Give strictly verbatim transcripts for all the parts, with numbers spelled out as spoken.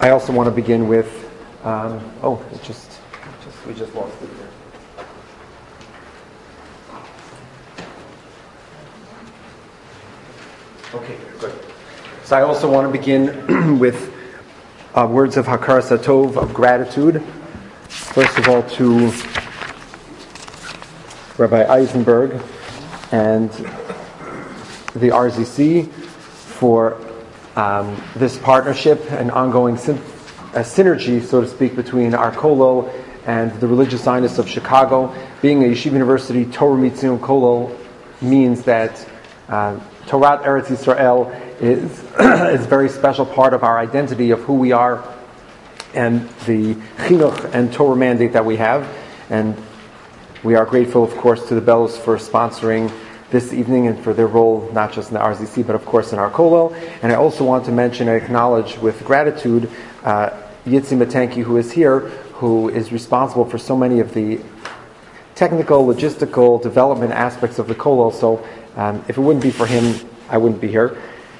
I also want to begin with, um, oh, it just, just, we just lost it here. Okay, good. So I also want to begin with uh, words of Hakaras Hatov, of gratitude. First of all, to Rabbi Eisenberg and the R Z C for um, this partnership and ongoing syn- uh, synergy, so to speak, between our Kollel and the Religious Zionists of Chicago. Being a Yeshiva University, Torah Mitzion Kollel means that uh, Torat Eretz Yisrael is, is a very special part of our identity of who we are and the chinuch and Torah mandate that we have. And we are grateful, of course, to the Bellows for sponsoring this evening and for their role, not just in the R Z C, but of course in our Kollel. And I also want to mention and acknowledge with gratitude uh, Yitzi Matanki, who is here, who is responsible for so many of the technical, logistical, development aspects of the Kollel. So um, if it wouldn't be for him, I wouldn't be here.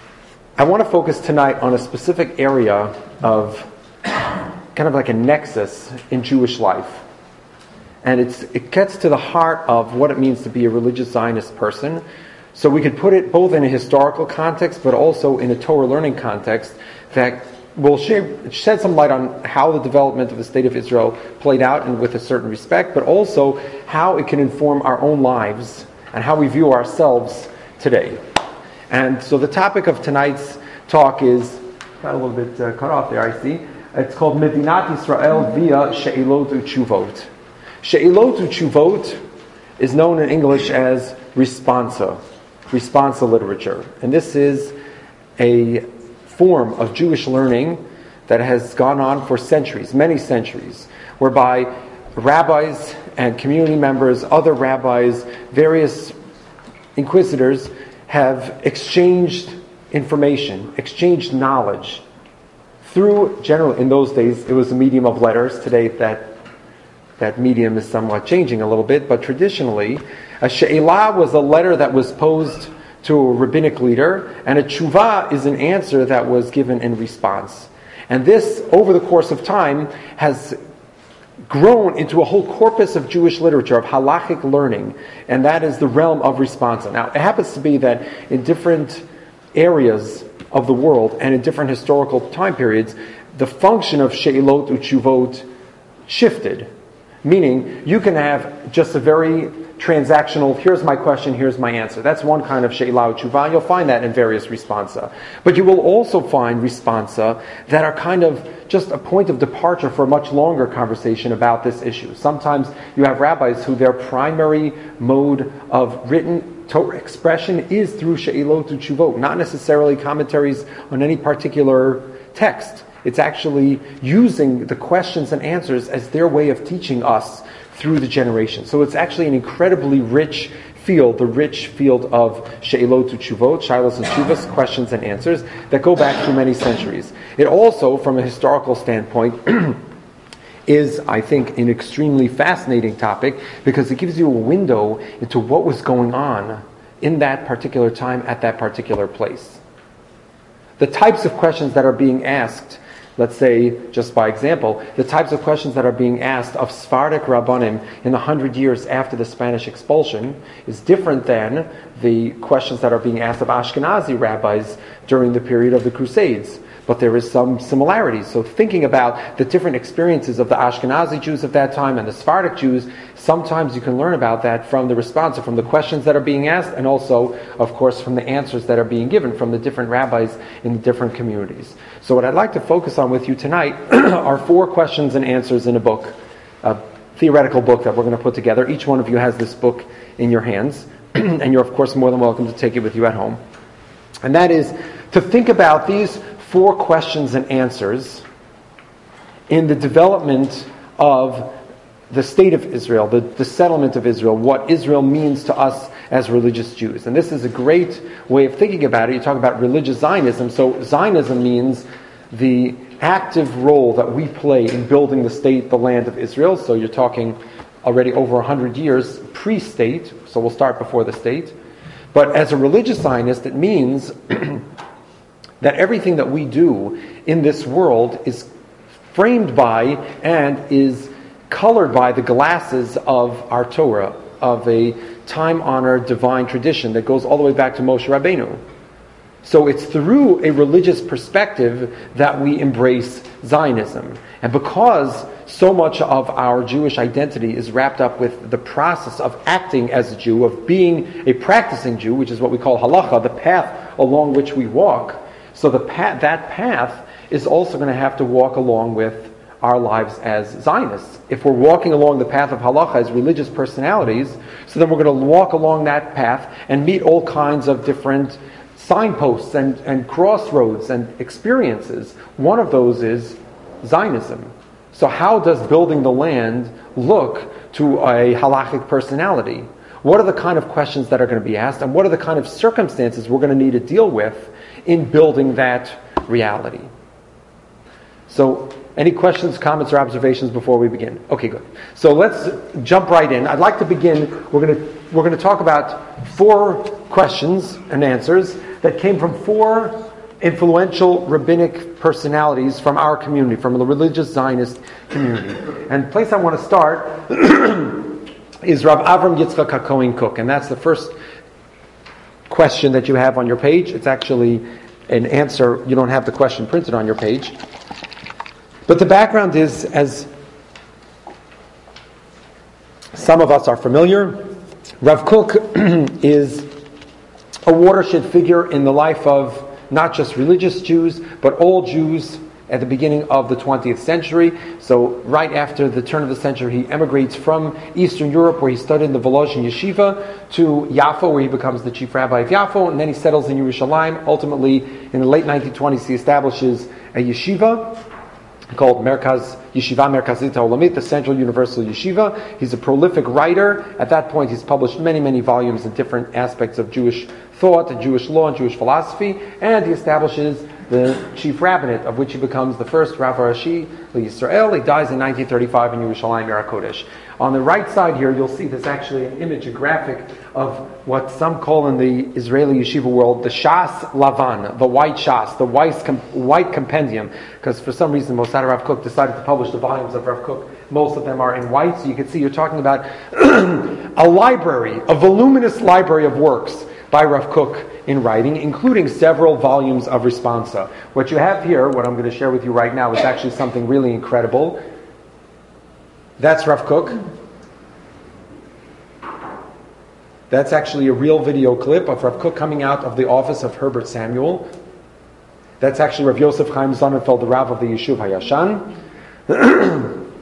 I want to focus tonight on a specific area of kind of like a nexus in Jewish life. And it's, it gets to the heart of what it means to be a religious Zionist person. So we could put it both in a historical context, but also in a Torah learning context that will shed some light on how the development of the State of Israel played out and with a certain respect, but also how it can inform our own lives and how we view ourselves today. And so the topic of tonight's talk is, got a little bit uh, cut off there, I see. It's called Medinat Yisrael via She'ilot U'Tshuvot. She'ilot U'Tshuvot is known in English as responsa, responsa literature. And this is a form of Jewish learning that has gone on for centuries, many centuries, whereby rabbis and community members, other rabbis, various inquisitors have exchanged information, exchanged knowledge through, generally in those days, it was a medium of letters. Today that that medium is somewhat changing a little bit, but traditionally, a she'elah was a letter that was posed to a rabbinic leader, and a tshuva is an answer that was given in response. And this, over the course of time, has grown into a whole corpus of Jewish literature, of halachic learning, and that is the realm of responsa. Now, it happens to be that in different areas of the world and in different historical time periods, the function of she'ilot u'tshuvot shifted. Meaning, you can have just a very transactional, here's my question, here's my answer. That's one kind of she'elah u'tshuva. You'll find that in various responsa. But you will also find responsa that are kind of just a point of departure for a much longer conversation about this issue. Sometimes you have rabbis who their primary mode of written Torah expression is through she'ilot u'tshuvot, not necessarily commentaries on any particular text. It's actually using the questions and answers as their way of teaching us through the generations. So it's actually an incredibly rich field, the rich field of she'ilot u'tshuvot, shilos and tshuvas, questions and answers, that go back through many centuries. It also, from a historical standpoint, is, I think, an extremely fascinating topic because it gives you a window into what was going on in that particular time at that particular place. The types of questions that are being asked, let's say, just by example, the types of questions that are being asked of Sephardic Rabbanim in the hundred years after the Spanish expulsion is different than the questions that are being asked of Ashkenazi rabbis during the period of the Crusades. But there is some similarities. So thinking about the different experiences of the Ashkenazi Jews of that time and the Sephardic Jews, sometimes you can learn about that from the response, from the questions that are being asked, and also, of course, from the answers that are being given from the different rabbis in the different communities. So what I'd like to focus on with you tonight are four questions and answers in a book, a theoretical book that we're going to put together. Each one of you has this book in your hands, and you're, of course, more than welcome to take it with you at home. And that is to think about these four questions and answers in the development of the state of Israel, the, the settlement of Israel, what Israel means to us as religious Jews. And this is a great way of thinking about it. You talk about religious Zionism. So Zionism means the active role that we play in building the state, the land of Israel. So you're talking already over one hundred years pre-state, so we'll start before the state. But as a religious Zionist, it means that everything that we do in this world is framed by and is colored by the glasses of our Torah, of a time-honored divine tradition that goes all the way back to Moshe Rabbeinu. So it's through a religious perspective that we embrace Zionism. And because so much of our Jewish identity is wrapped up with the process of acting as a Jew, of being a practicing Jew, which is what we call halacha, the path along which we walk, so the path, that path is also going to have to walk along with our lives as Zionists. If we're walking along the path of halacha as religious personalities, so then we're going to walk along that path and meet all kinds of different signposts and, and crossroads and experiences. One of those is Zionism. So how does building the land look to a halachic personality? What are the kind of questions that are going to be asked, and what are the kind of circumstances we're going to need to deal with in building that reality? So, any questions, comments, or observations before we begin? Okay, good. So let's jump right in. I'd like to begin. We're going to we're going to talk about four questions and answers that came from four influential rabbinic personalities from our community, from the religious Zionist community. And the place I want to start is Rav Avram Yitzchak HaKohen Kook, and that's the first question that you have on your page. It's actually an answer. You don't have the question printed on your page. But the background is, as some of us are familiar, Rav Kook is a watershed figure in the life of not just religious Jews, but all Jews at the beginning of the twentieth century. So right after the turn of the century, he emigrates from Eastern Europe, where he studied in the Volozhin Yeshiva, to Yafo, where he becomes the chief rabbi of Yafo, and then he settles in Yerushalayim. Ultimately, in the late nineteen twenties, he establishes a yeshiva called Merkaz Yeshiva Merkazit HaOlamit, the Central Universal Yeshiva. He's a prolific writer. At that point, he's published many, many volumes in different aspects of Jewish thought, and Jewish law, and Jewish philosophy, and he establishes the chief rabbinate, of which he becomes the first Rav Rashi L'Yisrael. He dies in nineteen thirty-five in Yerushalayim, Yer HaKodesh. On the right side here, you'll see there's actually an image, a graphic, of what some call in the Israeli yeshiva world the Shas Lavan, the white Shas, the white, white compendium, because for some reason Mosad Rav Kook decided to publish the volumes of Rav Kook. Most of them are in white, so you can see you're talking about a library, a voluminous library of works by Rav Kook in writing, including several volumes of responsa. What you have here, what I'm going to share with you right now, is actually something really incredible. That's Rav Kook. That's actually a real video clip of Rav Kook coming out of the office of Herbert Samuel. That's actually Rav Yosef Chaim Sonnenfeld, the Rav of the Yeshuv HaYashan.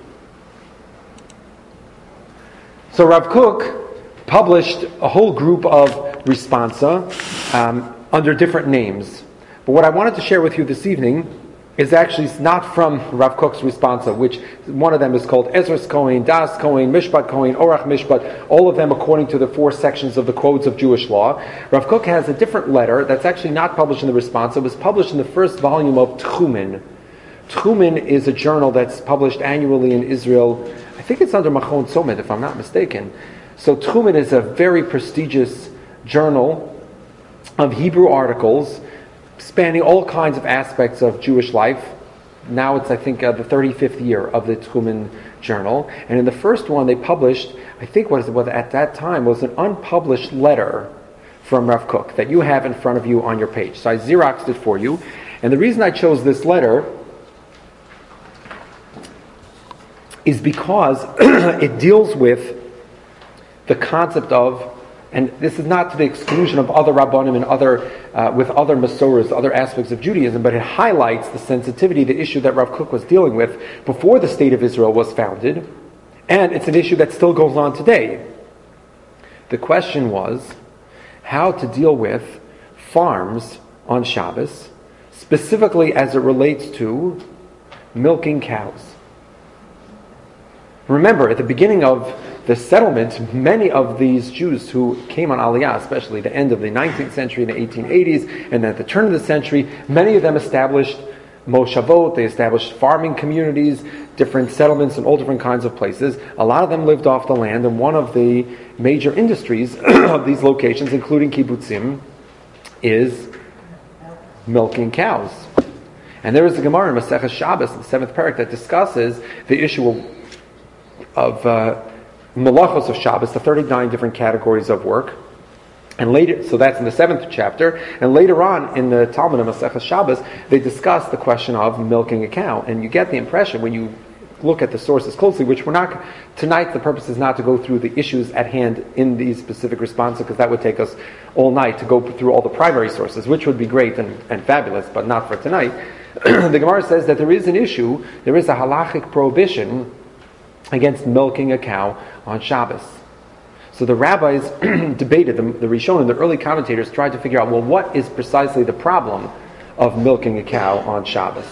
So Rav Kook published a whole group of responsa um, under different names. But what I wanted to share with you this evening is actually not from Rav Kook's responsa, which one of them is called Ezras Kohen, Das Kohen, Mishpat Kohen, Orach Mishpat, all of them according to the four sections of the codes of Jewish law. Rav Kook has a different letter that's actually not published in the responsa. It was published in the first volume of Tchumen. Tchumen is a journal that's published annually in Israel. I think it's under Machon Tzomet, if I'm not mistaken. So Tchumen is a very prestigious journal of Hebrew articles spanning all kinds of aspects of Jewish life. Now it's, I think, uh, the thirty-fifth year of the Tchumen journal. And in the first one they published, I think what it was at that time, was an unpublished letter from Rav Kook that you have in front of you on your page. So I Xeroxed it for you. And the reason I chose this letter is because it deals with the concept of, and this is not to the exclusion of other Rabbanim and other, uh, with other Masoras, other aspects of Judaism, but it highlights the sensitivity, the issue that Rav Kook was dealing with before the State of Israel was founded, and it's an issue that still goes on today. The question was how to deal with farms on Shabbos, specifically as it relates to milking cows. Remember, at the beginning of the settlement, many of these Jews who came on Aliyah, especially the end of the nineteenth century and the eighteen eighties, and then at the turn of the century, many of them established moshavot, they established farming communities, different settlements in all different kinds of places. A lot of them lived off the land, and one of the major industries of these locations, including kibbutzim, is milking cows. And there is a Gemara in Maseches Shabbos, the seventh parak, that discusses the issue of, of uh, malachos of Shabbos, the thirty-nine different categories of work. And later, so that's in the seventh chapter. And later on in the Talmud of Maseches Shabbos, they discuss the question of milking a cow. And you get the impression when you look at the sources closely, which we're not, tonight the purpose is not to go through the issues at hand in these specific responses, because that would take us all night to go through all the primary sources, which would be great and, and fabulous, but not for tonight. The Gemara says that there is an issue, there is a halachic prohibition against milking a cow on Shabbos. So the rabbis debated, the, the Rishonim, the early commentators tried to figure out, well, what is precisely the problem of milking a cow on Shabbos?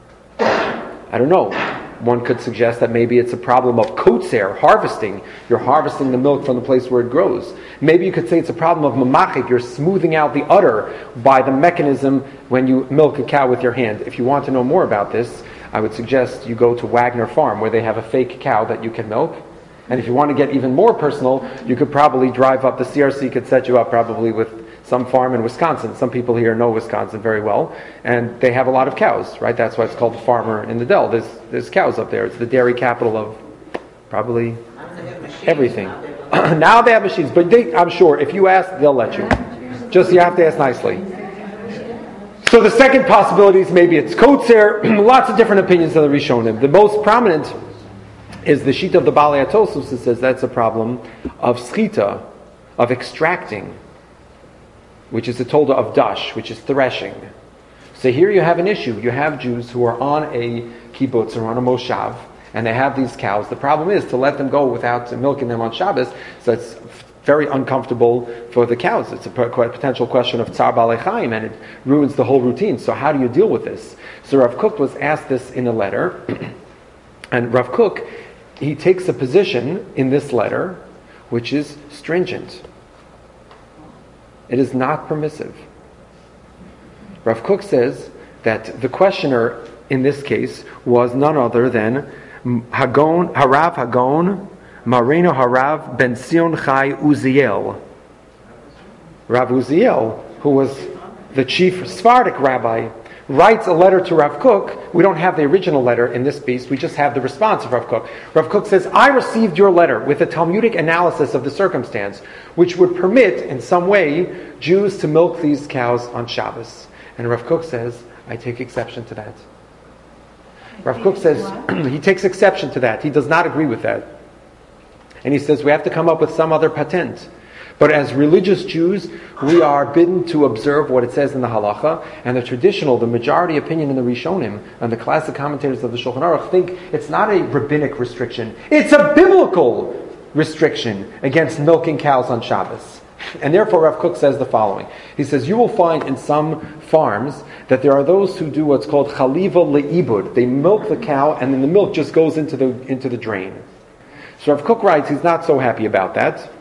I don't know. One could suggest that maybe it's a problem of kotzer, harvesting. You're harvesting the milk from the place where it grows. Maybe you could say it's a problem of mamachik. You're smoothing out the udder by the mechanism when you milk a cow with your hand. If you want to know more about this, I would suggest you go to Wagner Farm, where they have a fake cow that you can milk. And if you want to get even more personal, you could probably drive up, the C R C could set you up probably with some farm in Wisconsin. Some people here know Wisconsin very well, and they have a lot of cows, right? That's why it's called the farmer in the dell. There's there's cows up there. It's the dairy capital of probably everything. Now they have machines, but they, I'm sure if you ask, they'll let you. Just you have to ask nicely. So the second possibility is maybe it's kotzer. Lots of different opinions of the Rishonim. The most prominent is the sheet of the Balei HaTosfos that says that's a problem of schita, of extracting, which is the tolda of dash, which is threshing. So here you have an issue. You have Jews who are on a kibbutz or on a moshav, and they have these cows. The problem is to let them go without milking them on Shabbos, so it's very uncomfortable for the cows. It's a potential question of tzar balei chaim, and it ruins the whole routine. So how do you deal with this? So Rav Kook was asked this in a letter, and Rav Kook, he takes a position in this letter which is stringent. It is not permissive. Rav Kook says that the questioner in this case was none other than Hagon, Harav Hagon, Marino Harav Ben Sion Chai Uziel. Rav Uziel, who was the chief Sephardic rabbi, writes a letter to Rav Kook. We don't have the original letter in this piece, we just have the response of Rav Kook. Rav Kook says, I received your letter with a Talmudic analysis of the circumstance, which would permit, in some way, Jews to milk these cows on Shabbos. And Rav Kook says, I take exception to that. Rav Kook says, he takes exception to that. He does not agree with that. And he says, we have to come up with some other patent. But as religious Jews, we are bidden to observe what it says in the halacha, and the traditional, the majority opinion in the Rishonim, and the classic commentators of the Shulchan Aruch think it's not a rabbinic restriction. It's a biblical restriction against milking cows on Shabbos. And therefore Rav Kook says the following. He says, you will find in some farms that there are those who do what's called chaliva le'ibud. They milk the cow, and then the milk just goes into the into the drain. So Rav Kook writes, he's not so happy about that.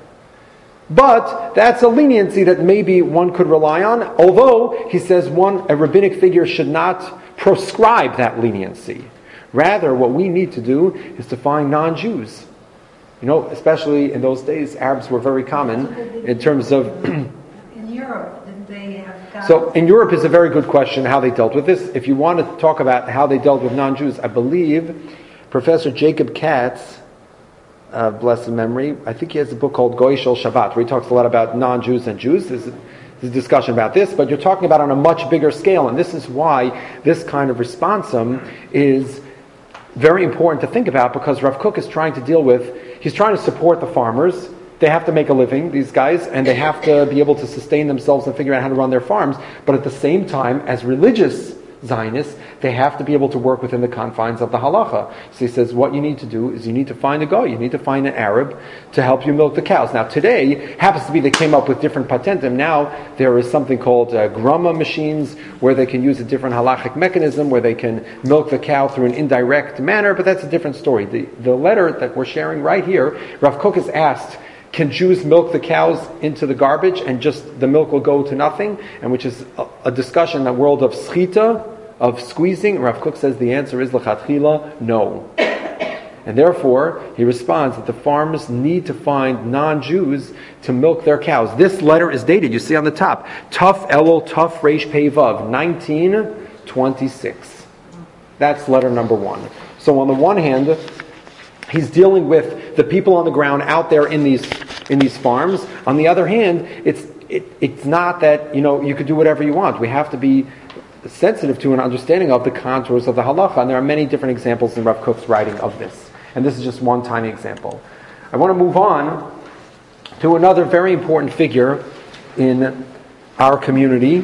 But that's a leniency that maybe one could rely on, although he says one a rabbinic figure should not proscribe that leniency. Rather, what we need to do is to find non-Jews. You know, especially in those days, Arabs were very common in terms of... in Europe, didn't they have... Guys? So, in Europe is a very good question how they dealt with this. If you want to talk about how they dealt with non-Jews, I believe Professor Jacob Katz... Uh, blessed memory. I think he has a book called Goy Shel Shabbat, where he talks a lot about non-Jews and Jews. There's a, there's a discussion about this, but you're talking about on a much bigger scale, and this is why this kind of responsum is very important to think about, because Rav Kook is trying to deal with, he's trying to support the farmers. They have to make a living, these guys, and they have to be able to sustain themselves and figure out how to run their farms, but at the same time, as religious Zionists, they have to be able to work within the confines of the halacha. So he says, what you need to do is you need to find a guy, you need to find an Arab to help you milk the cows. Now today, happens to be they came up with different patentum. Now there is something called uh, grama machines, where they can use a different halachic mechanism, where they can milk the cow through an indirect manner, but that's a different story. The, the letter that we're sharing right here, Rav Kook is asked, can Jews milk the cows into the garbage and just the milk will go to nothing? And which is a, a discussion in the world of schita, of squeezing. Rav Kook says the answer is l'chatchila, no. And therefore, he responds that the farmers need to find non-Jews to milk their cows. This letter is dated, you see on the top, Tuf Elul Tuf Reish Pei Vav, nineteen twenty-six. That's letter number one. So on the one hand, he's dealing with the people on the ground out there in these in these farms. On the other hand, it's it, it's not that, you know, you could do whatever you want. We have to be sensitive to an understanding of the contours of the halacha, and there are many different examples in Rav Kook's writing of this. And this is just one tiny example. I want to move on to another very important figure in our community.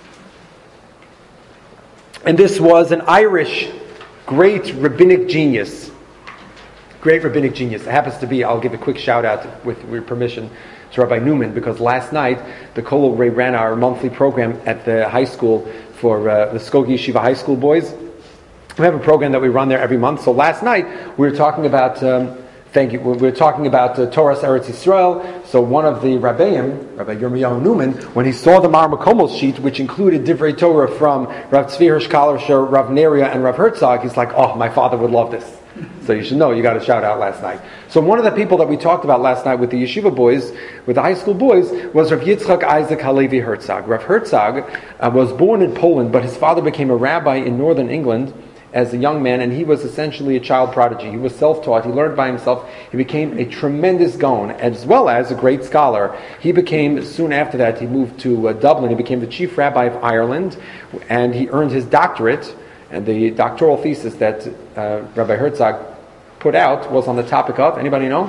And this was an Irish great rabbinic genius. Great rabbinic genius. It happens to be, I'll give a quick shout out with your permission to Rabbi Newman, because last night the Kol Ray ran our monthly program at the high school for uh, the Skokie Yeshiva high school boys. We have a program that we run there every month. So last night we were talking about, um, thank you, we were talking about uh, Torah's Eretz Yisrael. So one of the Rabbeim, Rabbi Yirmiyahu Newman, when he saw the Mar Makomos sheet, which included Divrei Torah from Rav Tzvi Hirsch Kalisher, Rav Neria, and Rav Herzog, he's like, oh, my father would love this. So you should know, you got a shout out last night. So one of the people that we talked about last night with the yeshiva boys, with the high school boys, was Rav Yitzchak Isaac Halevi Herzog. Rav Herzog uh, was born in Poland, but his father became a rabbi in northern England as a young man, and he was essentially a child prodigy. He was self-taught. He learned by himself. He became a tremendous Gaon, as well as a great scholar. He became, soon after that, he moved to uh, Dublin. He became the chief rabbi of Ireland, and he earned his doctorate. And the doctoral thesis that uh, Rabbi Herzog put out was on the topic of, anybody know?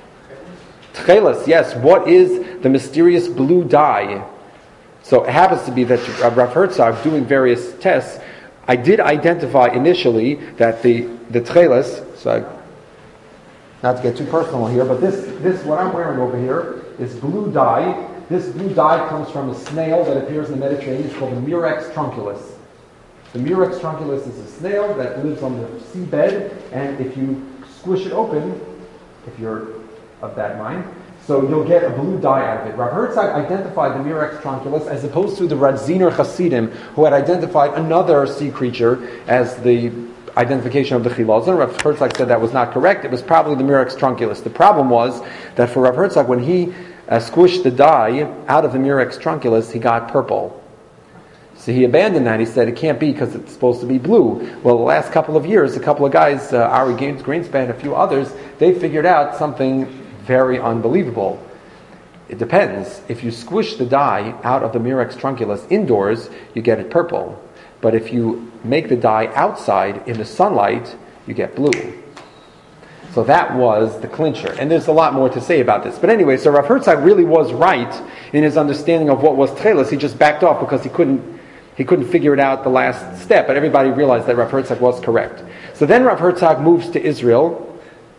Tcheles, yes. What is the mysterious blue dye? So it happens to be that Rav Herzog, doing various tests, I did identify initially that the the tcheles, so I, not to get too personal here, but this this what I'm wearing over here is blue dye. This blue dye comes from a snail that appears in the Mediterranean. It's called the Murex trunculus. The Murex trunculus is a snail that lives on the seabed, and if you squish it open, if you're of that mind, so you'll get a blue dye out of it. Rav Herzog identified the Murex trunculus as opposed to the Radziner Hasidim, who had identified another sea creature as the identification of the Chilazon. Rav Herzog said that was not correct. It was probably the Murex trunculus. The problem was that for Rav Herzog, when he uh, squished the dye out of the Murex trunculus, he got purple. So he abandoned that. He said it can't be because it's supposed to be blue. Well, the last couple of years, a couple of guys, uh, Ari Greenspan, a few others, they figured out something very unbelievable. It depends. If you squish the dye out of the Murex trunculus indoors, you get it purple. But if you make the dye outside in the sunlight, you get blue. So that was the clincher. And there's a lot more to say about this. But anyway, so Rav Herzog really was right in his understanding of what was tcheles. He just backed off because he couldn't he couldn't figure it out the last step. But everybody realized that Rav Herzog was correct. So then Rav Herzog moves to Israel,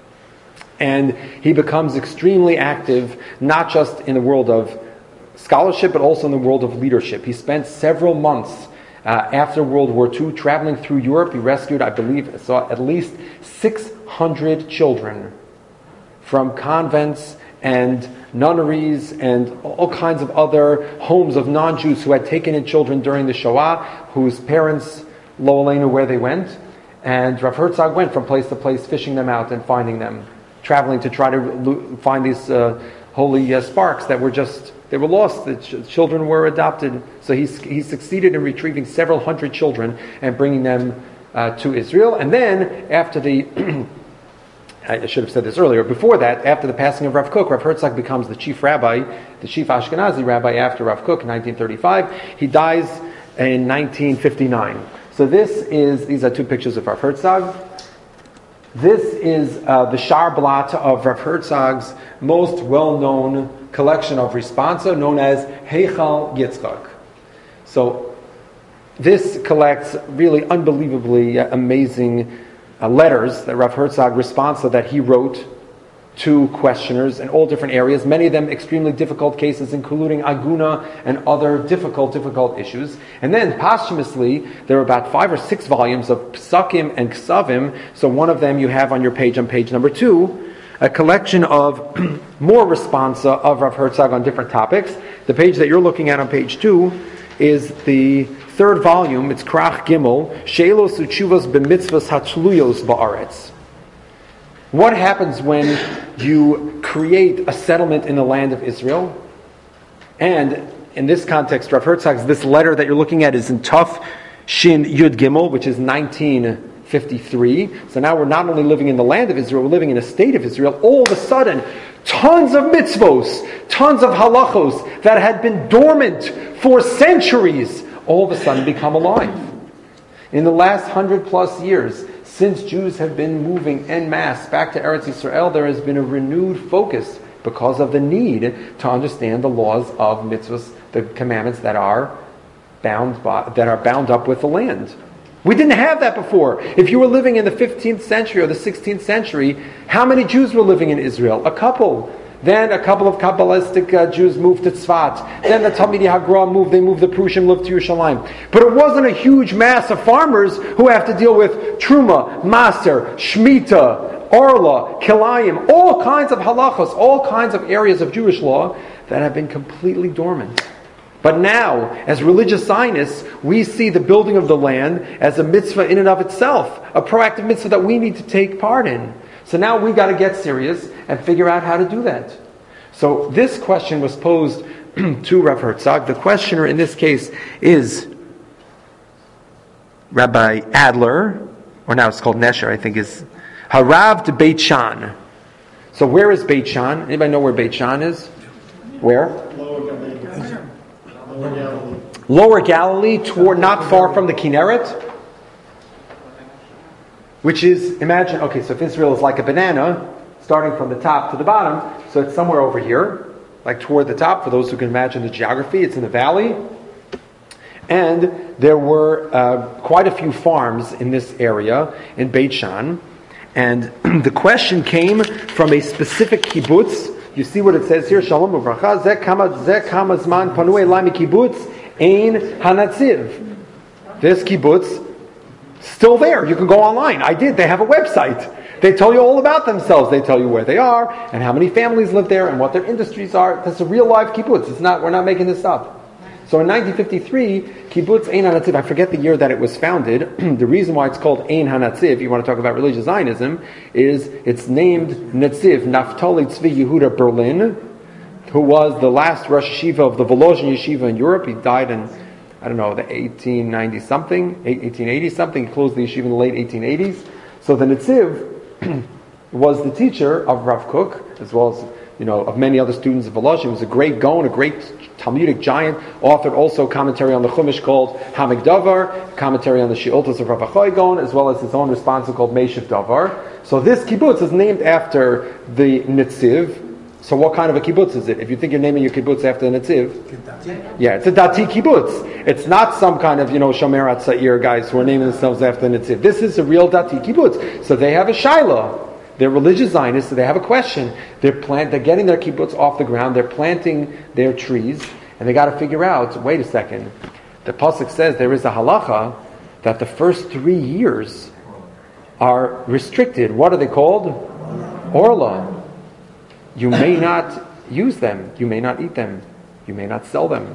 and he becomes extremely active, not just in the world of scholarship, but also in the world of leadership. He spent several months uh, after World War Two traveling through Europe. He rescued, I believe, saw at least six hundred children from convents and nunneries and all kinds of other homes of non-Jews who had taken in children during the Shoah, whose parents, lo aleinu, where they went. And Rav Herzog went from place to place, fishing them out and finding them, traveling to try to find these uh, holy uh, sparks that were just, they were lost. The ch- children were adopted. So he, he succeeded in retrieving several hundred children and bringing them uh, to Israel. And then, after the, I should have said this earlier, before that, after the passing of Rav Kook, Rav Herzog becomes the chief rabbi, the chief Ashkenazi rabbi after Rav Kook in nineteen thirty-five. He dies in nineteen fifty-nine. So this is, these are two pictures of Rav Herzog. This is uh, the Sharblat of Rav Herzog's most well-known collection of responsa, known as Heichal Yitzchak. So this collects really unbelievably uh, amazing uh, letters that Rav Herzog responsa that he wrote to questioners in all different areas, many of them extremely difficult cases, including Aguna and other difficult, difficult issues. And then posthumously, there are about five or six volumes of Psakim and Ksavim. So one of them you have on your page, on page number two, a collection of more responsa of Rav Herzog on different topics. The page that you're looking at on page two is the third volume. It's Krach Gimel, She'elos Uchuvos B'mitzvos Hatsluyos Ba'aretz, What happens when you create a settlement in the land of Israel? And in this context, Rav Herzog's, this letter that you're looking at is in Tuf Shin Yud Gimel, which is nineteen fifty-three. So now we're not only living in the land of Israel, we're living in a state of Israel. All of a sudden, tons of mitzvos, tons of halachos that had been dormant for centuries, all of a sudden become alive. In the last hundred plus years, since Jews have been moving en masse back to Eretz Yisrael, there has been a renewed focus because of the need to understand the laws of mitzvahs, the commandments that are bound by, that are bound up with the land. We didn't have that before. If you were living in the fifteenth century or the sixteenth century, how many Jews were living in Israel? A couple. Then a couple of Kabbalistic uh, Jews moved to Tzfat. Then the Talmidei Hagra moved, they moved the Prushim, lived to Yerushalayim. But it wasn't a huge mass of farmers who have to deal with Truma, Maser, Shemitah, Orla, Kilayim, all kinds of halachos, all kinds of areas of Jewish law that have been completely dormant. But now, as religious Zionists, we see the building of the land as a mitzvah in and of itself, a proactive mitzvah that we need to take part in. So now we've got to get serious and figure out how to do that. So this question was posed to Rav Herzog. The questioner in this case is Rabbi Adler, or now it's called Nesher, I think is Harav de Beit Shan. So where is Beit Shan? Anybody know where Beit Shan is? Where? Lower Galilee. Lower Galilee. Lower Galilee, toward not far from the Kinneret. Which is, imagine, okay, so if Israel is like a banana, starting from the top to the bottom, so it's somewhere over here, like toward the top, for those who can imagine the geography, it's in the valley. And there were uh, quite a few farms in this area, in Beit Shan. And the question came from a specific kibbutz. You see what it says here, Shalom Uvracha, Zeh kama zman panu elai kibbutz ein hanatziv. This kibbutz, still there. You can go online. I did. They have a website. They tell you all about themselves. They tell you where they are and how many families live there and what their industries are. That's a real live kibbutz. It's not. We're not making this up. So in nineteen fifty-three, kibbutz Ein Hanatziv. I forget the year that it was founded. The reason why it's called Ein Hanatziv, if you want to talk about religious Zionism, is it's named Netziv Naftali Tzvi Yehuda Berlin, who was the last Rosh Yeshiva of the Volozhin Yeshiva in Europe. He died in, I don't know, the eighteen ninety something, eighteen eighty something. He closed the yeshiva in the late eighteen eighties. So the Netziv was the teacher of Rav Kook, as well as, you know, of many other students of Volozhin. He was a great Gaon, a great Talmudic giant, authored also commentary on the Chumash called Hamik Davar, commentary on the She'oltos of Rav Achoy Gaon, as well as his own response called Meishiv Davar. So this kibbutz is named after the Netziv. So what kind of a kibbutz is it? If you think you're naming your kibbutz after the Netziv, yeah, it's a Dati kibbutz. It's not some kind of, you know, Shomer Atzair guys who are naming themselves after the Netziv. This is a real Dati kibbutz. So they have a Shiloh. They're religious Zionists, so they have a question. They're plant, They're getting their kibbutz off the ground. They're planting their trees, and they got to figure out. Wait a second. The pasuk says there is a halacha that the first three years are restricted. What are they called? Orla. You may not use them. You may not eat them. You may not sell them.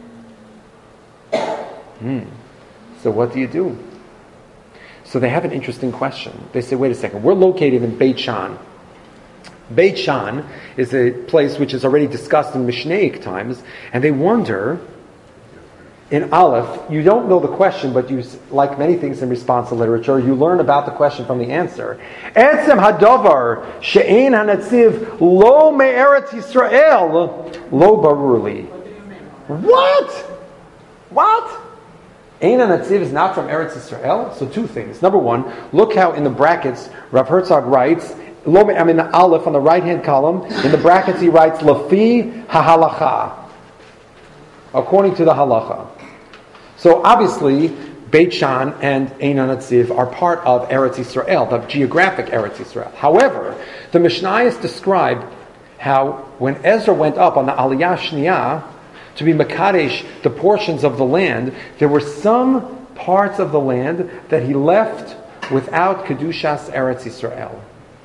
Hmm. So what do you do? So they have an interesting question. They say, wait a second, we're located in Beit Shan. Beit Shan is a place which is already discussed in Mishnaic times, and they wonder, in Aleph, you don't know the question, but you, like many things in responsive literature, you learn about the question from the answer. Etzem hadavar she'ein hanatziv lo me'eretz Yisrael lo barurli. What? What? Ein HaNatziv is not from Eretz Yisrael. So two things. Number one, look how in the brackets Rav Herzog writes, I mean the Aleph on the right hand column, in the brackets he writes, Lafi ha'halacha, according to the halacha. So obviously, Beit Shan and Ein HaNatziv are part of Eretz Yisrael, the geographic Eretz Yisrael. However, the Mishnayos describe how when Ezra went up on the Aliyah Shniyah, to be Makadesh, the portions of the land, there were some parts of the land that he left without Kedushas Eretz Yisrael.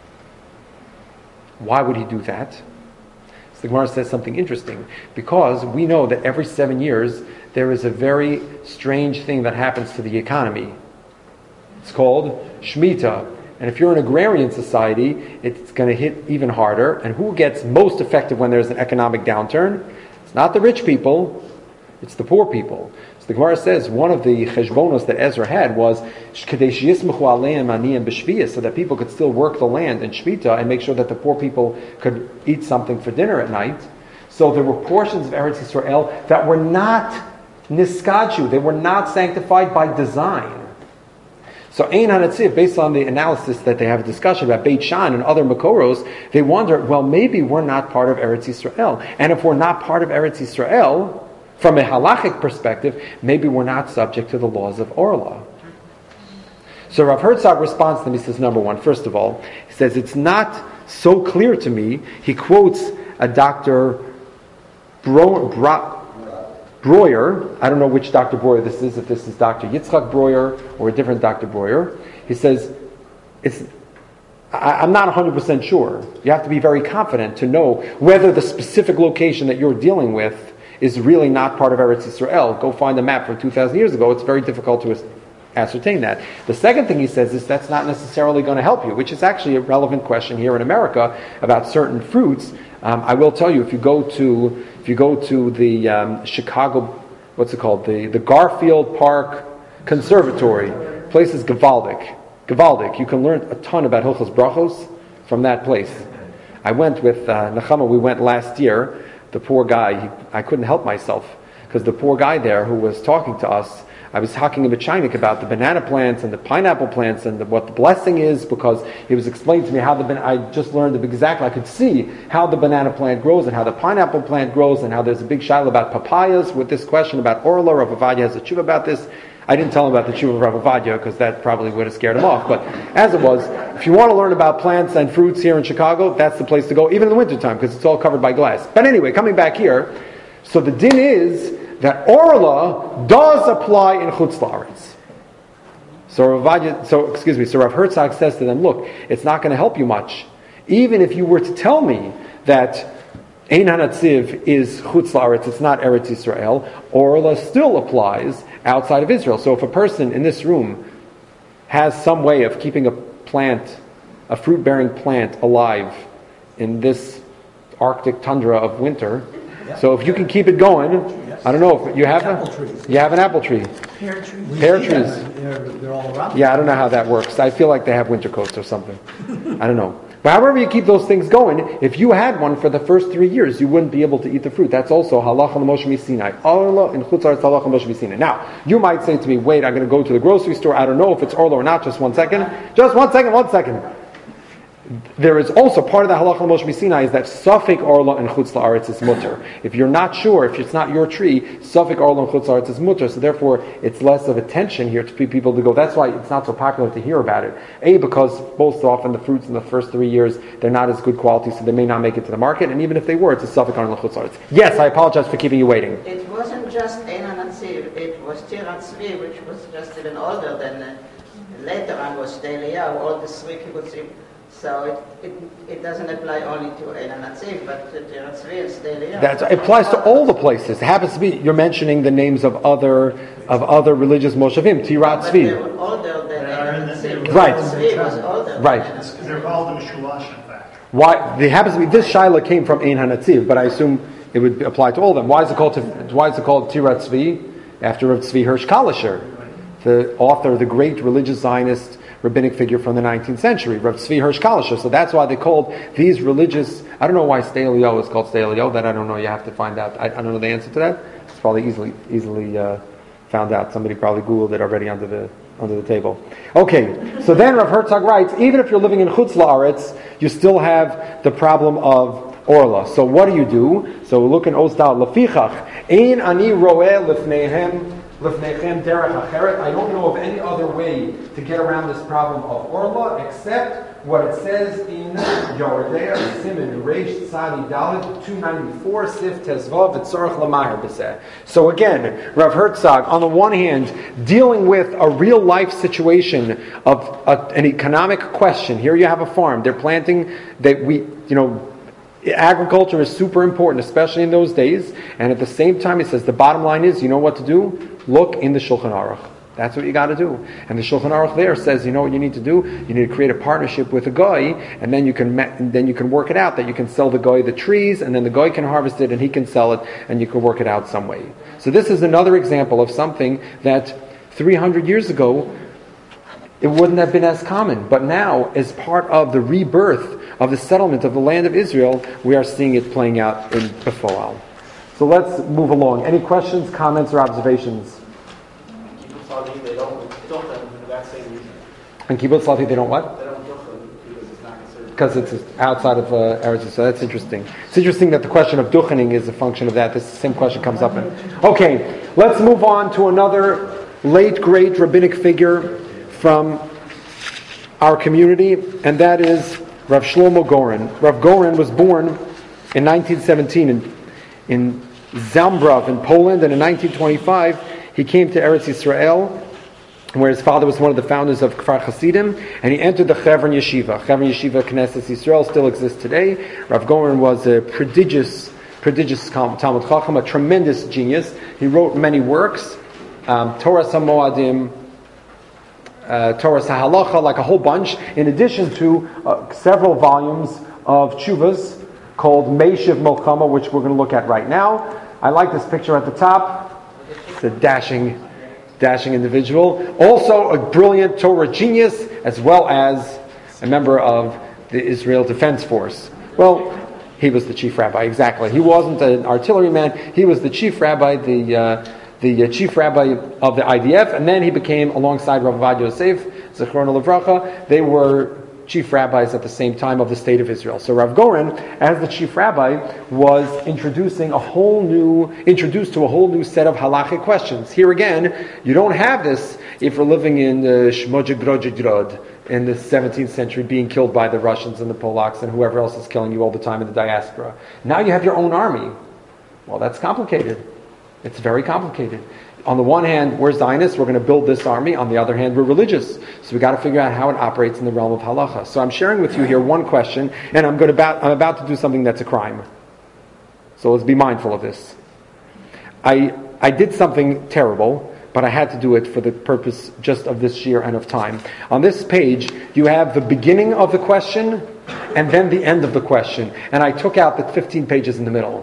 Why would he do that? So the Gemara says something interesting. Because we know that every seven years there is a very strange thing that happens to the economy. It's called Shemitah. And if you're an agrarian society, it's going to hit even harder. And who gets most affected when there's an economic downturn? It's not the rich people, it's the poor people. So the Gemara says one of the cheshbonos that Ezra had was so that people could still work the land in Shmita and make sure that the poor people could eat something for dinner at night. So there were portions of Eretz Yisrael that were not niskadju, they were not sanctified by design. So Ein HaNetziv, based on the analysis that they have a discussion about Beit Shan and other Makoros, they wonder, well, maybe we're not part of Eretz Yisrael. And if we're not part of Eretz Yisrael, from a halachic perspective, maybe we're not subject to the laws of Orla. So Rav Herzog responds to them. He says, number one, first of all, he says, it's not so clear to me. He quotes a Doctor Bro, Bro, Breuer. I don't know which Doctor Breuer this is, if this is Doctor Yitzchak Breuer or a different Doctor Breuer. He says, it's, I, I'm not one hundred percent sure. You have to be very confident to know whether the specific location that you're dealing with is really not part of Eretz Yisrael. Go find a map from two thousand years ago. It's very difficult to ascertain that. The second thing he says is that's not necessarily going to help you, which is actually a relevant question here in America about certain fruits. Um, I will tell you, if you go to if you go to the um, Chicago, what's it called, the, the Garfield Park Conservatory, place is Gavaldik. Gavaldik. You can learn a ton about Hilchos Brachos from that place. I went with uh, Nechama. We went last year. The poor guy, he, I couldn't help myself because the poor guy there who was talking to us, I was talking in Chinik about the banana plants and the pineapple plants and the, what the blessing is, because he was explaining to me how the I just learned exactly, I could see how the banana plant grows and how the pineapple plant grows and how there's a big shiloh about papayas with this question about Orla. Rav Avadia has a tshuva about this. I didn't tell him about the tshuva of Rav Avadia because that probably would have scared him off. But as it was, if you want to learn about plants and fruits here in Chicago, that's the place to go, even in the wintertime, because it's all covered by glass. But anyway, coming back here, so the din is that Orla does apply in Chutz La'aretz. So Rav Avadia, so excuse me, so Rav Herzog says to them, look, it's not going to help you much. Even if you were to tell me that Ein HaNetziv is Chutz La'aretz, it's not Eretz Yisrael, Orla still applies outside of Israel. So if a person in this room has some way of keeping a plant, a fruit-bearing plant alive in this Arctic tundra of winter, yeah. So if you can keep it going, yes. I don't know if you have a, you have an apple tree. Pear trees. Pear trees. They're, they're all around. Yeah, I don't know how that works. I feel like they have winter coats or something. I don't know. But however you keep those things going, if you had one for the first three years, you wouldn't be able to eat the fruit. That's also halacha l'moshe misinai. Orla in chutz la'aretz halacha l'moshe misinai. Now, you might say to me, wait, I'm going to go to the grocery store. I don't know if it's Orla or not. Just one second. Just one second, one second. There is also part of the halacha l'moshe misinai is that suffik Orla and chutz la'aretz is mutter. If you're not sure, if it's not your tree, suffik Orla and chutz la'aretz is mutter. So therefore, it's less of a tension here to people to go. That's why it's not so popular to hear about it. A, because most often the fruits in the first three years, they're not as good quality, so they may not make it to the market. And even if they were, it's a suffik Orla and chutz la'aretz. Yes, I apologize for keeping you waiting. It wasn't just Ein HaNetziv, it was Tirat Tzvi, which was just even older than uh, later on was Eliyahu, all the three kibbutzim. So it, it it doesn't apply only to Ein HaNetziv, but to Tirat Tzvi and Eliyahu. That applies to all the places. It happens to be you're mentioning the names of other of other religious moshavim. Tirat Tzvi. They were older than Ein HaNetziv. Right. Tzvi was older. Right. Because they're called the Mishulash, in fact. Why? They happens to be this shaila came from Ein HaNetziv, but I assume it would apply to all of them. Why is it called Why is it called Tirat Tzvi? After Rav Tzvi Hirsch Kalisher, the author, the great religious Zionist rabbinic figure from the nineteenth century, Rav Tzvi Hirsch Kalisher. So that's why they called these religious. I don't know why Sdei Eliyahu is called Sdei Eliyahu. That I don't know. You have to find out. I, I don't know the answer to that. It's probably easily easily uh, found out. Somebody probably Googled it already under the under the table. Okay, so then Rav Herzog writes, even if you're living in Chutz La'aretz, you still have the problem of Orla. So what do you do? So look in Ozdal. Lefichach ein ani roeh lifneihem. I don't know of any other way to get around this problem of Orla except what it says in Yoredei Siman Reish Tzadi Dalet two ninety-four Sif Tezvav V'Tzorach L'Maher B'Zeh. So again, Rav Herzog, on the one hand, dealing with a real life situation of a, an economic question. Here you have a farm. They're planting. They we you know. Agriculture is super important, especially in those days. And at the same time, he says the bottom line is, you know what to do? Look in the Shulchan Aruch. That's what you got to do. And the Shulchan Aruch there says, you know what you need to do? You need to create a partnership with a guy, and then you can ma- then you can work it out that you can sell the guy the trees, and then the guy can harvest it, and he can sell it, and you can work it out some way. So this is another example of something that three hundred years ago it wouldn't have been as common, but now, as part of the rebirth of the settlement of the land of Israel, we are seeing it playing out in Befoal. So let's move along. Any questions, comments, or observations? They don't duchen for that same reason. And Kibbutz Lati, they don't what? They don't duchen because it's not considered. Because it's outside of uh, Eretz Yisrael. So that's interesting. It's interesting that the question of duchening is a function of that. This same question comes up. In. Okay, let's move on to another late, great rabbinic figure from our community, and that is Rav Shlomo Goren. Rav Goren was born in nineteen seventeen in, in Zambrov in Poland, and in nineteen twenty-five he came to Eretz Yisrael, where his father was one of the founders of Kfar Hasidim, and he entered the Chevron Yeshiva. Chevron Yeshiva Knesset Yisrael still exists today. Rav Goren was a prodigious, prodigious Talmud Chacham, a tremendous genius. He wrote many works, um, Torah Samoadim, uh, Torah Sahalacha, like a whole bunch, in addition to uh, several volumes of Tshuvas called Meishiv Milchama, which we're going to look at right now. I like this picture at the top. It's a dashing, dashing individual. Also a brilliant Torah genius, as well as a member of the Israel Defense Force. Well, he was the chief rabbi, exactly. He wasn't an artilleryman. He was the chief rabbi, the uh, the chief rabbi of the I D F, and then he became, alongside Rav Avad Yosef, Zechrono Livracha, they were chief rabbis at the same time of the state of Israel. So Rav Goren, as the chief rabbi, was introducing a whole new, introduced to a whole new set of halachic questions. Here again, you don't have this if we're living in Shmojigrodjidrod in the seventeenth century, being killed by the Russians and the Polacks and whoever else is killing you all the time in the diaspora. Now you have your own army. Well, that's complicated. It's very complicated. On the one hand, we're Zionists, we're going to build this army. On the other hand, we're religious. So we've got to figure out how it operates in the realm of halacha. So I'm sharing with you here one question, and I'm going to about, I'm about to do something that's a crime. So let's be mindful of this. I I did something terrible, but I had to do it for the purpose just of this year and of time. On this page, you have the beginning of the question, and then the end of the question. And I took out the fifteen pages in the middle.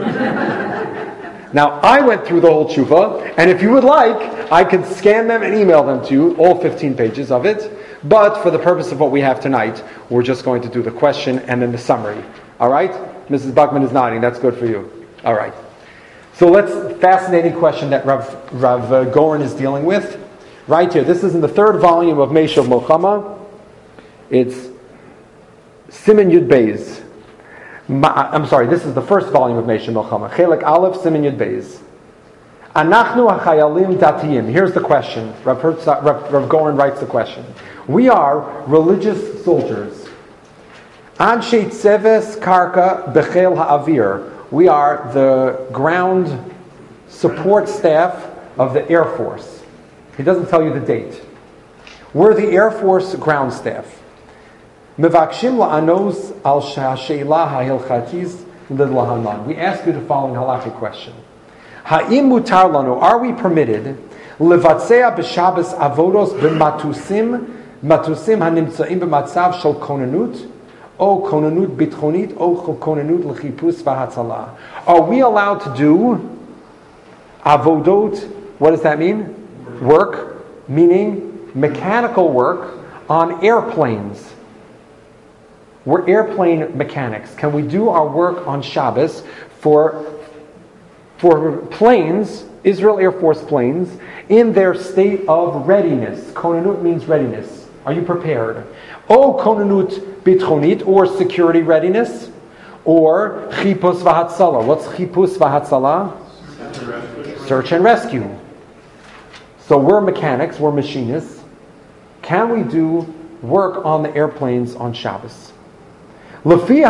Now, I went through the whole tshuva, and if you would like, I could scan them and email them to you, all fifteen pages of it. But for the purpose of what we have tonight, we're just going to do the question and then the summary. All right? Missus Buckman is nodding. That's good for you. All right. So let's, fascinating question that Rav, Rav uh, Goren is dealing with. Right here. This is in the third volume of Meishav Milchama. It's Siman Yud Beis. Ma, I'm sorry, this is the first volume of Meishav Milchama. Chelek Aleph, Siman Yud Beis. Anachnu hachayalim datiyim. Here's the question. Rav, Herzog, Rav, Rav Goren writes the question. We are religious soldiers. Anshe tzeves karka bechel ha'avir. We are the ground support staff of the Air Force. He doesn't tell you the date. We're the Air Force ground staff. Mevakshim la'anos al she'ela ha'hilchatiz l'lahanan. We ask you the following halachic question. Ha'im mutar lanu, are we permitted levatzea b'shabes avodos b'matusim matusim hanimtzaim b'matzav shel konanut o konanut bitchonit o konanut l'chipus v'hatzalah? Are we allowed to do avodot? What does that mean? Work, meaning mechanical work on airplanes. We're airplane mechanics. Can we do our work on Shabbos for, for planes, Israel Air Force planes, in their state of readiness? Konanut means readiness. Are you prepared? O konanut bitchonit, or security readiness, or chipus v'hatzala. What's chipus v'hatzala? Search and rescue. So we're mechanics, we're machinists. Can we do work on the airplanes on Shabbos? We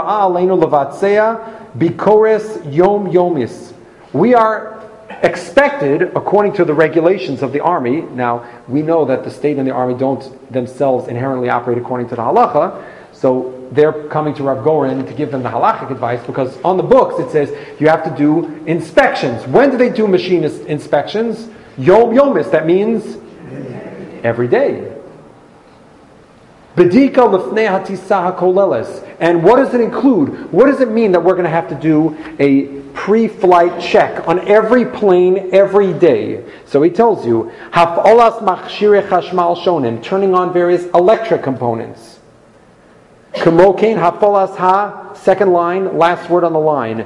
are expected, according to the regulations of the army. Now, we know that the state and the army don't themselves inherently operate according to the halacha, so they're coming to Rav Goren to give them the halachic advice, because on the books it says you have to do inspections. When do they do machinist inspections? Yom Yomis, that means every day. Bedika lefnei hatisa hakoleles. And what does it include? What does it mean that we're going to have to do a pre-flight check on every plane every day? So he tells you, haf'olas machshirei chashmal shonim, turning on various electric components. Kamokein haf'olas ha, second line, last word on the line.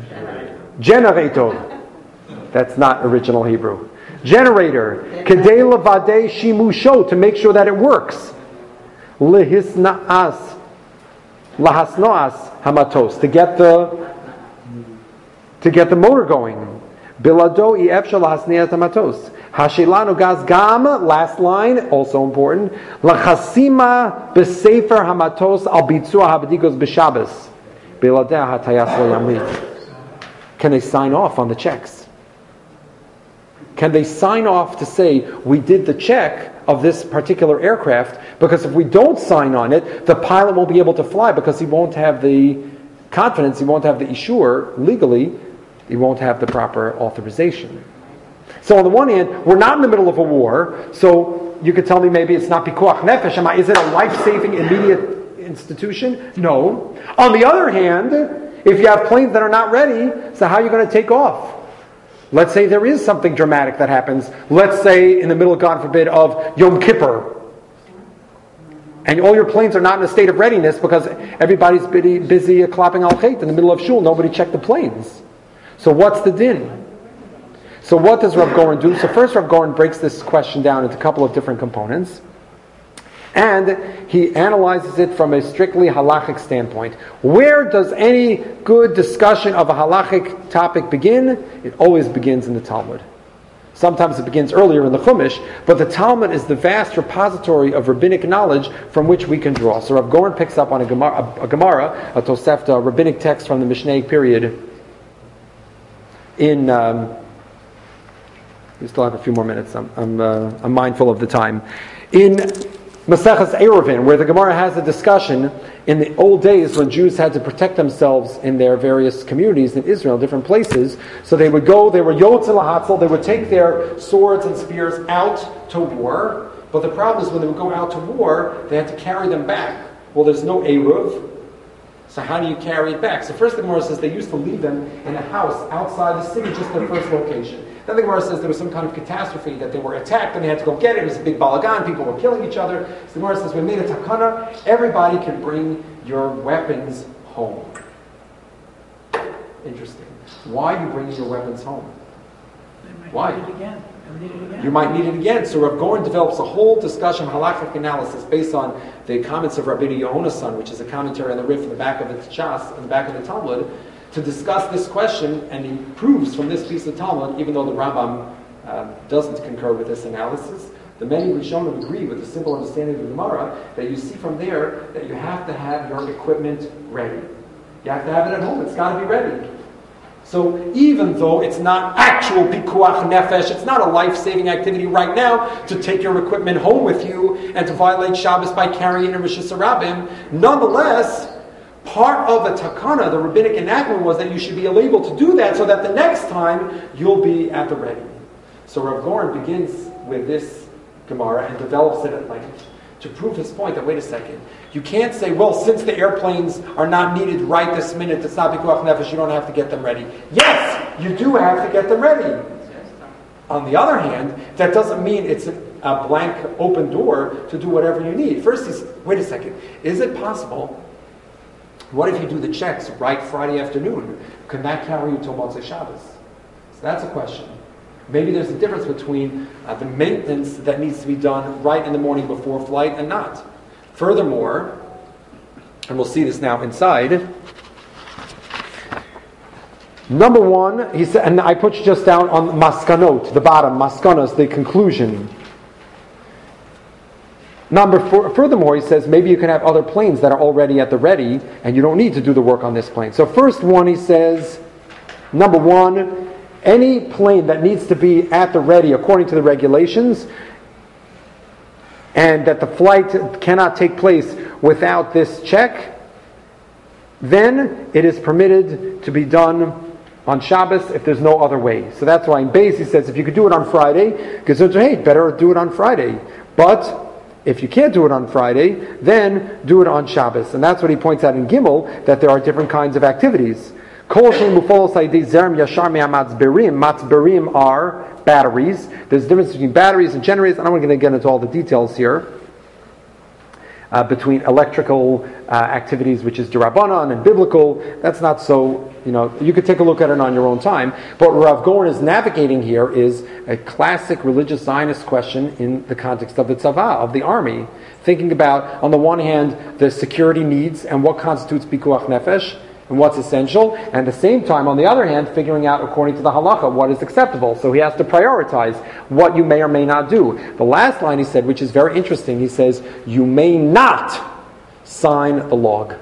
Generator. That's not original Hebrew. Generator. Kedei levadei shimusho, to make sure that it works. Lehisnaas, lahasnoas hamatos, to get the to get the motor going. Bilado iefsha lahasneas hamatos. Hashilanu gaz gam, last line, also important. Lachasima besefer hamatos al bitzua habedikos b'Shabbos. Biladeh hatayas lo yamli. Can they sign off on the checks? Can they sign off to say, we did the check of this particular aircraft, because if we don't sign on it, the pilot won't be able to fly because he won't have the confidence, he won't have the ishur legally, he won't have the proper authorization. So on the one hand, we're not in the middle of a war, so you could tell me maybe it's not pikuach nefesh. Am I, is it a life-saving immediate institution? No. On the other hand, if you have planes that are not ready, so how are you going to take off? Let's say there is something dramatic that happens. Let's say in the middle, God forbid, of Yom Kippur. And all your planes are not in a state of readiness because everybody's busy, busy clapping al chait in the middle of shul. Nobody checked the planes. So what's the din? So what does Rav Goren do? So first Rav Goren breaks this question down into a couple of different components. And he analyzes it from a strictly halachic standpoint. Where does any good discussion of a halachic topic begin? It always begins in the Talmud. Sometimes it begins earlier in the Chumash, but the Talmud is the vast repository of rabbinic knowledge from which we can draw. So Rav Goren picks up on a Gemara, a, a, Gemara, a Tosefta, a rabbinic text from the Mishnaic period. In, um, we still have a few more minutes. I'm, I'm, uh, I'm mindful of the time. In Maseches Eruvin, where the Gemara has a discussion in the old days when Jews had to protect themselves in their various communities in Israel, different places, so they would go, they were Yotze Lahatzel, they would take their swords and spears out to war, but the problem is when they would go out to war, they had to carry them back. Well, there's no Eruv, so how do you carry it back? So first the Gemara says they used to leave them in a house outside the city, just their first location. Then the Gemara says there was some kind of catastrophe, that they were attacked and they had to go get it. It was a big balagan, people were killing each other. So the Gemara says, we made a takana, everybody can bring your weapons home. Interesting. Why are you bringing your weapons home? Why? Need it again. Need it again. You might need it again. So Rav Goren develops a whole discussion, halakhic analysis, based on the comments of Rabbeinu Yohanan, which is a commentary on the Rif in the back of the Chas, in the back of the Talmud, to discuss this question, and he proves from this piece of Talmud, even though the Rambam uh, doesn't concur with this analysis, the many Rishonim agree with the simple understanding of the Gemara, that you see from there that you have to have your equipment ready. You have to have it at home. It's got to be ready. So even though it's not actual pikuach nefesh, it's not a life-saving activity right now to take your equipment home with you and to violate Shabbos by carrying it in Rosh Hashanah, nonetheless, part of the takana, the rabbinic enactment, was that you should be able to do that so that the next time you'll be at the ready. So Rav Goren begins with this Gemara and develops it at length to prove his point that, wait a second, you can't say, well, since the airplanes are not needed right this minute, it's not pikuach nefesh, you don't have to get them ready. Yes, you do have to get them ready. On the other hand, that doesn't mean it's a, a blank open door to do whatever you need. First, he's, wait a second, is it possible? What if you do the checks right Friday afternoon? Can that carry you till Motzei Shabbos? So that's a question. Maybe there's a difference between uh, the maintenance that needs to be done right in the morning before flight and not. Furthermore, and we'll see this now inside, number one, he said, and I put you just down on maskanot, the bottom, maskanas, the conclusion. Number four, furthermore, he says, maybe you can have other planes that are already at the ready, and you don't need to do the work on this plane. So first one, he says, number one, any plane that needs to be at the ready according to the regulations, and that the flight cannot take place without this check, then it is permitted to be done on Shabbos if there's no other way. So that's why in Beis he says if you could do it on Friday, hey, better do it on Friday. But if you can't do it on Friday, then do it on Shabbos. And that's what he points out in Gimel, that there are different kinds of activities. Matzberim are batteries. There's a difference between batteries and generators. I'm not going to get into all the details here. Uh, between electrical uh, activities, which is Durabanan, and biblical, that's not so, you know, you could take a look at it on your own time. But what Rav Goren is navigating here is a classic religious Zionist question in the context of the tzava, of the army. Thinking about, on the one hand, the security needs and what constitutes pikuach nefesh, and what's essential, and at the same time, on the other hand, figuring out according to the halacha what is acceptable. So he has to prioritize what you may or may not do. The last line he said, which is very interesting, he says, you may not sign the log.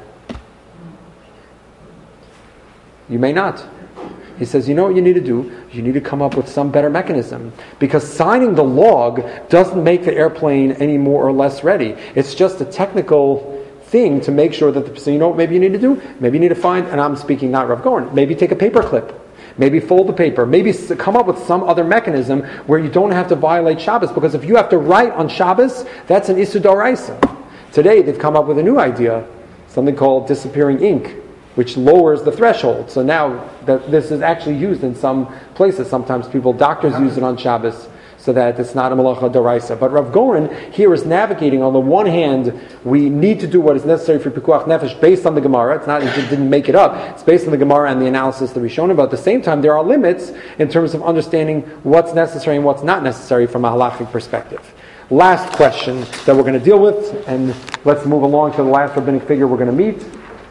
You may not. He says, you know what you need to do? You need to come up with some better mechanism. Because signing the log doesn't make the airplane any more or less ready. It's just a technical thing to make sure that the, so you know what maybe you need to do? Maybe you need to find, and I'm speaking not Rav Goren, maybe take a paper clip, maybe fold the paper, maybe come up with some other mechanism where you don't have to violate Shabbos, because if you have to write on Shabbos, that's an Issur D'Oraisa. Today they've come up with a new idea, something called disappearing ink, which lowers the threshold. So now that this is actually used in some places. Sometimes people, doctors use it on Shabbos, so that it's not a malacha d'oraisa. But Rav Goren here is navigating. On the one hand, we need to do what is necessary for pikuach nefesh based on the Gemara. It's not, he didn't make it up. It's based on the Gemara and the analysis that we've shown. But at the same time, there are limits in terms of understanding what's necessary and what's not necessary from a halachic perspective. Last question that we're going to deal with, and let's move along to the last rabbinic figure we're going to meet.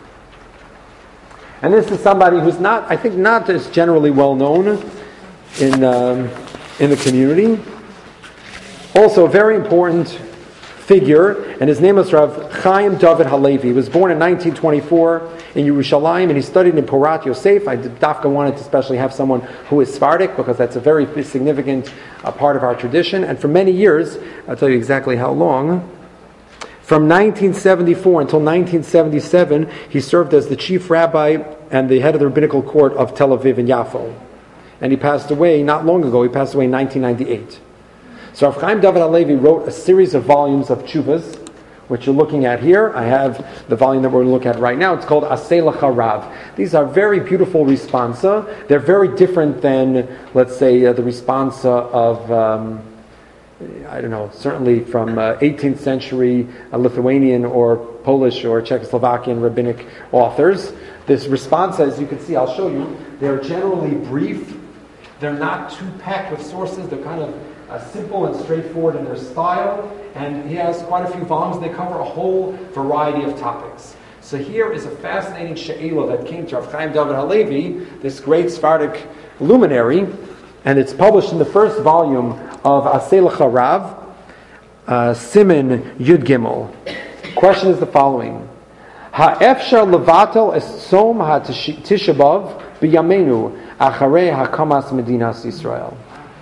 And this is somebody who's not, I think, not as generally well known in um, in the community. Also a very important figure, and his name is Rav Chaim David Halevi. He was born in nineteen twenty-four in Yerushalayim, and he studied in Porat Yosef. I Dafka wanted to especially have someone who is Sephardic, because that's a very significant uh, part of our tradition. And for many years, I'll tell you exactly how long, from nineteen seventy-four until nineteen seventy-seven, he served as the chief rabbi and the head of the rabbinical court of Tel Aviv and Yafo. And he passed away not long ago. He passed away in nineteen ninety-eight. So Rav Chaim David Halevi wrote a series of volumes of tshuvas, which you're looking at here. I have the volume that we're going to look at right now. It's called Aseh Lecha Rav. These are very beautiful responsa. They're very different than, let's say, uh, the responsa of, um, I don't know, certainly from uh, eighteenth century uh, Lithuanian or Polish or Czechoslovakian rabbinic authors. This responsa, as you can see, I'll show you, they're generally brief. They're not too packed with sources. They're kind of uh, simple and straightforward in their style. And he has quite a few volumes. They cover a whole variety of topics. So here is a fascinating she'ela that came to Rav Chaim David Halevi, this great Sephardic luminary. And it's published in the first volume of Aseh Lecha Rav, uh, Siman Yud Gimel. Question is the following. Ha'efshar levatel es tzom ha'tisha b'av b'yameinu acharei hakamas medinas Yisrael.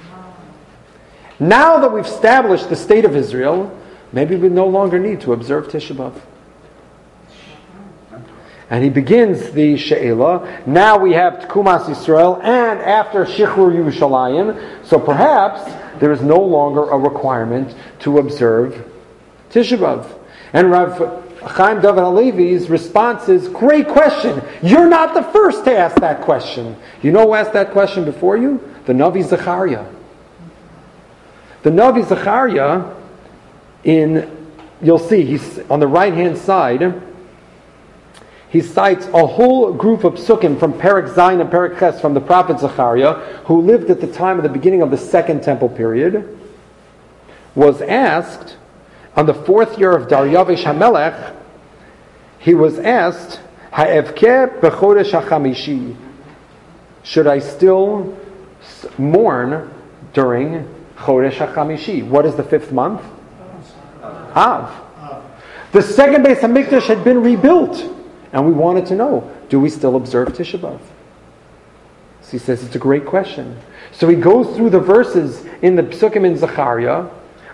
Now that we've established the state of Israel, maybe we no longer need to observe Tisha B'av. And he begins the she'ela. Now we have Tkumas Yisrael, and after Shichrur Yerushalayim, so perhaps there is no longer a requirement to observe Tisha B'av. And Rav Chaim David Halevi's response is, great question. You're not the first to ask that question. You know who asked that question before you? The Navi Zechariah. The Navi Zechariah, in, you'll see, he's on the right-hand side, he cites a whole group of psukim from Perek Zayin and Perek Ches from the prophet Zechariah, who lived at the time of the beginning of the Second Temple period, was asked, on the fourth year of Daryavish HaMelech, he was asked, Ha'evkeh b'chodesh ha'chamishi, should I still mourn during Chodesh HaChamishi? What is the fifth month? Av. The second Beis HaMikdash had been rebuilt, and we wanted to know, do we still observe Tisha B'av? So he says it's a great question. So he goes through the verses in the Psukim in Zechariah,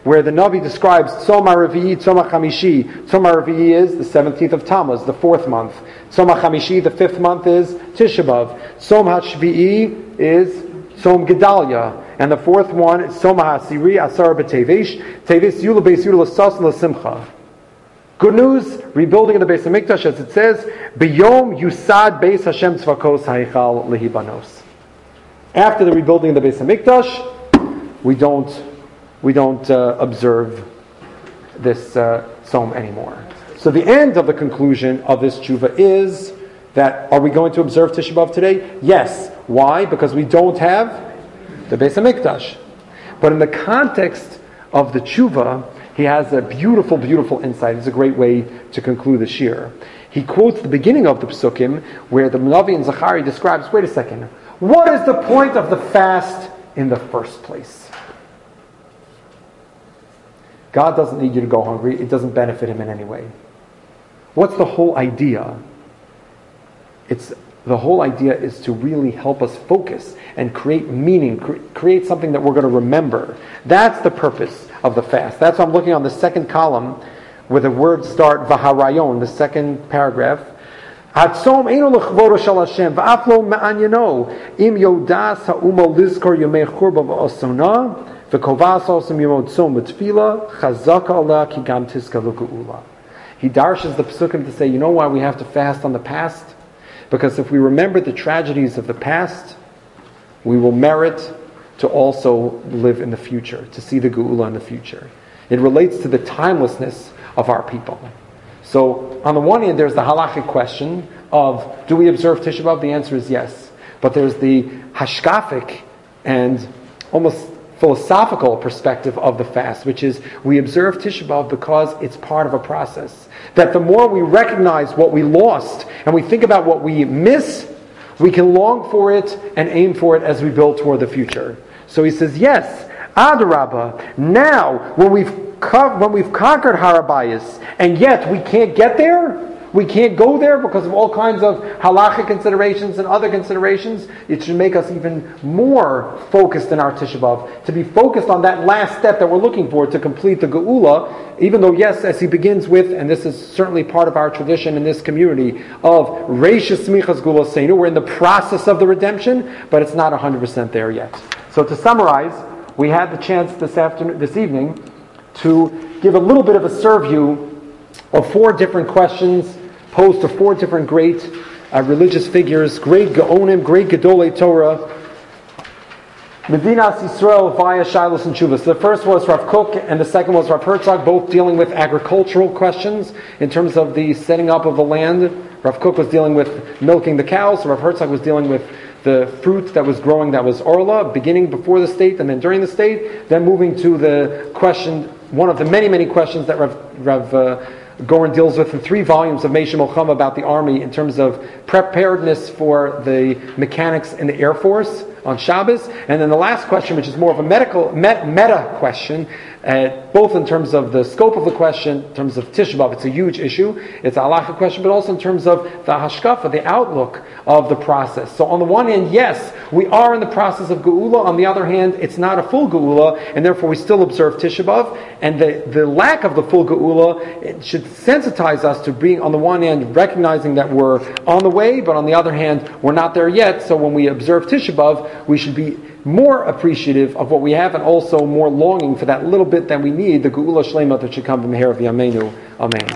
where the Navi describes Tzom HaRevi'i, Tzom HaChamishi. Tzom HaRevi'i is the seventeenth of Tammuz, the fourth month. Tzom HaChamishi, the fifth month, is Tisha B'Av. Tzom HaShvi'i is Tzom Gedalia. And the fourth one is Tzom HaSiri, Asar B'Tevesh. Teves Yula Beis Yula L'Sas L'Simcha. Good news, rebuilding of the Beis HaMikdash, as it says, B'yom Yusad Beis Hashem Tzvakos Ha'ichal Lehibanos. After the rebuilding of the Beis HaMikdash, we don't we don't uh, observe this uh, Tzom anymore. So the end of the conclusion of this tshuva is that, are we going to observe Tisha B'Av today? Yes. Why? Because we don't have the Beis HaMikdash. But in the context of the tshuva, he has a beautiful, beautiful insight. It's a great way to conclude the shir. He quotes the beginning of the Psukim, where the Navi and Zachari describes, wait a second, what is the point of the fast in the first place? God doesn't need you to go hungry. It doesn't benefit him in any way. What's the whole idea? It's the whole idea is to really help us focus and create meaning, cre- create something that we're going to remember. That's the purpose of the fast. That's why I'm looking on the second column where the words start V'harayon, the second paragraph. Hatzom eino l'chvodo shel Hashem v'af lo me'anyano im yodas ha'umo lizkor yomei churba v'osona v'kovas osam yomot tzom v'tfila chazaka Allah ki gam tiska l'geula. He darshes the Pesukim to say, you know why we have to fast on the past? Because if we remember the tragedies of the past, we will merit to also live in the future, to see the Geula in the future. It relates to the timelessness of our people. So, on the one hand, there's the halachic question of, do we observe Tisha B'Av? The answer is yes. But there's the hashkafic and almost philosophical perspective of the fast, which is we observe Tisha B'Av because it's part of a process. That the more we recognize what we lost and we think about what we miss, we can long for it and aim for it as we build toward the future. So he says, yes, Adarabba, now when we've co- when we've conquered Harabayas, and yet we can't get there, we can't go there because of all kinds of halachic considerations and other considerations, it should make us even more focused in our Tisha B'Av, to be focused on that last step that we're looking for to complete the Geula, even though, yes, as he begins with, and this is certainly part of our tradition in this community, of Reish Smichas Geula Seinu, we're in the process of the redemption, but it's not one hundred percent there yet. So to summarize, we had the chance this afternoon, this evening, to give a little bit of a surview of four different questions posed to four different great uh, religious figures, great Gaonim, great Gedolei Torah, Medinas Yisrael via Shilos and Chuvas. The first was Rav Kook and the second was Rav Herzog, both dealing with agricultural questions in terms of the setting up of the land. Rav Kook was dealing with milking the cows, Rav Herzog was dealing with the fruit that was growing, that was Orla, beginning before the state and then during the state, then moving to the question, one of the many, many questions that Rav, Rav uh, Goren deals with in three volumes of Meisha Milchama about the army in terms of preparedness for the mechanics in the Air Force on Shabbos. And then the last question, which is more of a medical met, meta question, uh, both in terms of the scope of the question, in terms of Tisha B'Av, it's a huge issue, it's a halachic question, but also in terms of the hashkafa, the outlook of the process. So on the one hand, yes, we are in the process of Geula. On the other hand, it's not a full Geula, and therefore we still observe Tisha B'Av. And the, the lack of the full Geula, it should sensitize us to being, on the one hand, recognizing that we're on the way, but on the other hand, we're not there yet. So when we observe Tisha B'Av, we should be more appreciative of what we have and also more longing for that little bit that we need, the Geula Shlema that should come from Meher of Yameinu. Amen.